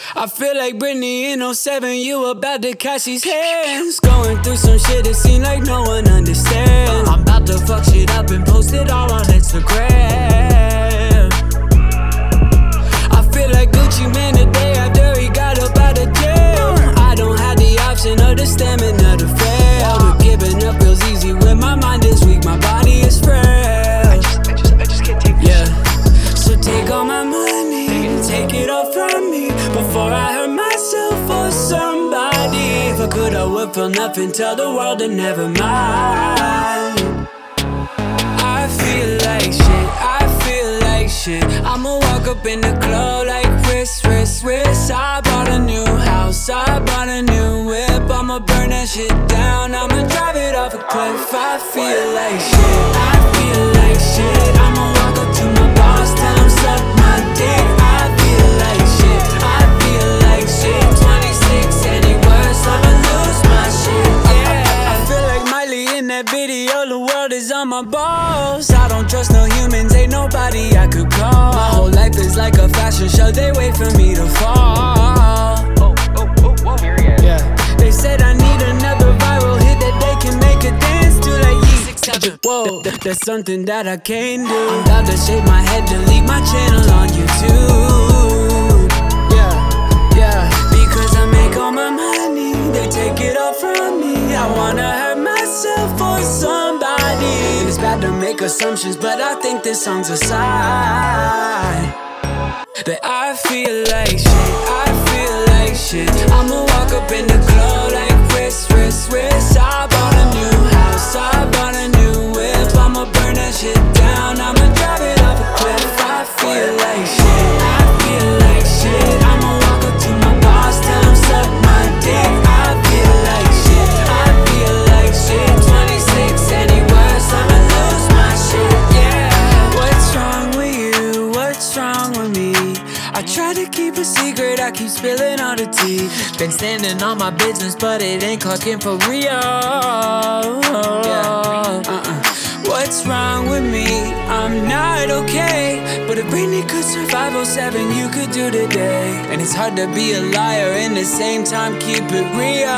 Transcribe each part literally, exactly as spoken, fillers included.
I feel like Britney in oh seven, you about to catch these hands. Going through some shit that seems like no one understands. I'm about to fuck shit up and post it all on Instagram. I feel like Gucci Mane the day after he got up out of jail. I don't have the option or the stamina to fail. But giving up feels easy when my mind is weak, my body is frail. I just, I just, I just can't take this. Yeah, so take all my money, take it all from me before I hurt myself or somebody. If I could, I would feel nothing, tell the world to never mind. I feel like shit, I feel like shit. I'ma walk up in the club like wrist, wrist, wrist. I bought a new house, I bought a new whip. I'ma burn that shit down, I'ma drive it off a cliff. I feel like shit, I feel like shit. I'ma walk up to my boss, tell him suck my dick. I feel like shit, I feel like shit. twenty-six any worse, I'ma lose my shit, yeah. I feel like Miley in that video, the world is on my balls. I don't trust no humans, ain't nobody I could call. My whole life is like a fashion show, they wait for me to fall. Oh, oh, oh, whoa, here he is. Yeah, they said I need another viral hit that they can make a dance to, like yeet. Whoa, th- that's something that I can't do. I'm about to shake my head, delete my channel on YouTube. Yeah, yeah, because I make all my money, they take it all from me. I wanna hurt myself or somebody. It's bad to make assumptions, but I think this song's a sign that I feel like shit, I feel like shit. I'ma walk up in the club like wrist, wrist, wrist. I bought a new house, I bought a new whip. I'ma burn that shit down, I'ma drive it off a cliff. I feel like shit, I feel like shit. I'ma walk up to my boss, tell him suck my dick. I feel like shit, I feel like shit. twenty-six any worse, I'ma lose my shit, yeah. What's wrong with you, what's wrong with me? I try to keep a secret, I keep spilling all the tea. Been standing on my business, but it ain't clocking for real. Yeah. Uh-uh. What's wrong with me? I'm not okay. But if Britney could survive oh seven, you could do today. And it's hard to be a liar and at the same time keep it real.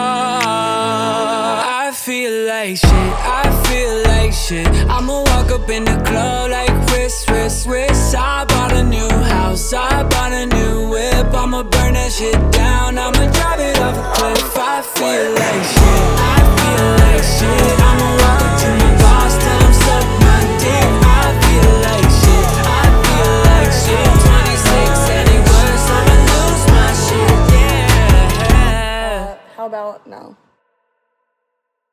I feel like shit, I feel like shit. I'ma walk up in the club like wrist, wrist, wrist. I bought a new house, I bought a new whip. I'ma burn that shit down, I'ma drive it off a cliff. I feel like shit, I feel like shit. I'ma walk up to my boss, tell him suck my dick. I feel like shit, I feel like shit. twenty-six any worse, I'ma lose my shit, yeah. Uh, how about no?